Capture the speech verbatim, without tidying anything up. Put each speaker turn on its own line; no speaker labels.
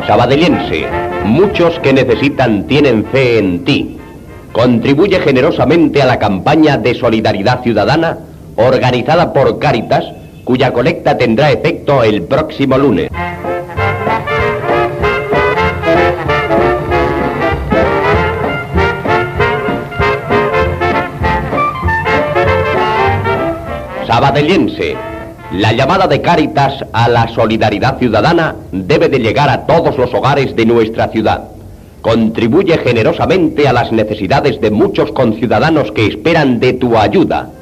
Sabadellense, muchos que necesitan tienen fe en ti. Contribuye generosamente a la campaña de solidaridad ciudadana organizada por Cáritas, cuya colecta tendrá efecto el próximo lunes. Sabadellense, la llamada de Cáritas a la solidaridad ciudadana debe de llegar a todos los hogares de nuestra ciudad. Contribuye generosamente a las necesidades de muchos conciudadanos que esperan de tu ayuda.